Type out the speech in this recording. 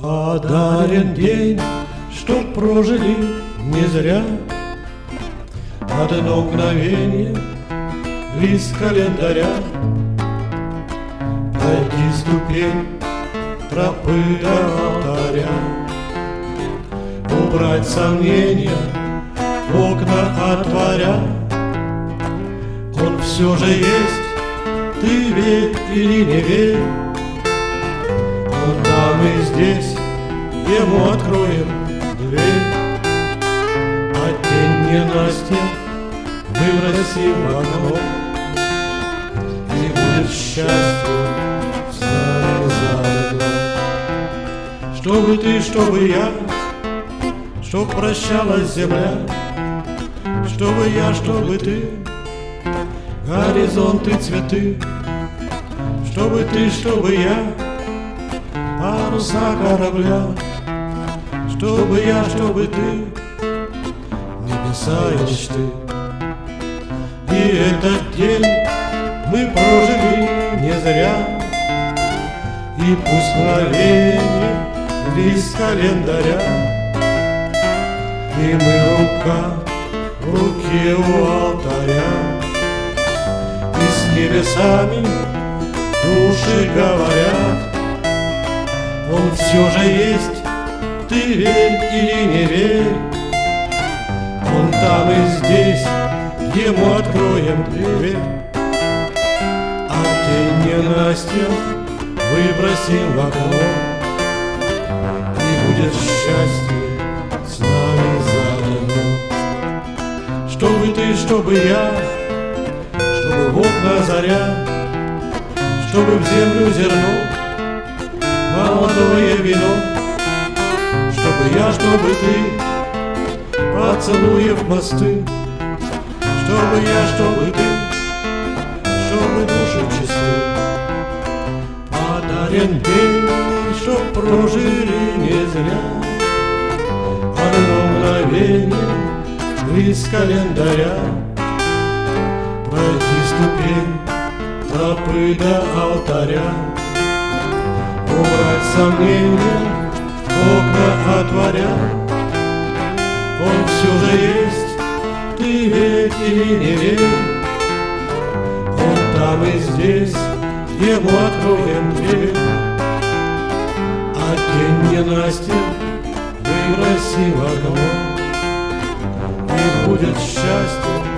Подарен день, чтоб прожили не зря. Одно мгновение, лист календаря. Пройти ступень тропы до алтаря. Убрать сомнения, окна отворя. Он все же есть, ты верь или не верь. Он там и здесь, ему откроем дверь. А тень ненастья выбросим в окно, и будет счастье с нами заодно. Чтобы ты, чтобы я, чтоб прощалась земля, чтобы я, чтобы ты, горизонты, цветы, чтобы ты, чтобы я, паруса корабля, чтобы я, чтобы ты, небеса и мечты. И этот день мы прожили не зря. И пусть мгновенье лист календаря, и мы рука в руке у алтаря. И с небесами души говорят, он все же есть, ты верь или не верь. Он там и здесь, ему откроем дверь. А тень ненастья выбросим в окно, и будет счастье с нами заодно. Чтобы ты, чтобы я, чтобы в окна заря, чтобы в землю зерно, молодое вино. Чтобы я, чтобы ты, поцелуев мосты. Чтобы я, чтобы ты, чтобы души чисты. Подарен день, чтоб прожили не зря. Одно мгновенье, лист календаря. Пройти ступень тропы до алтаря. Убрать сомнения, окна отворя. Он все же есть, ты верь или не верь. Он там и здесь, ему откроем дверь. А тень ненастья выброси в окно, и будет счастье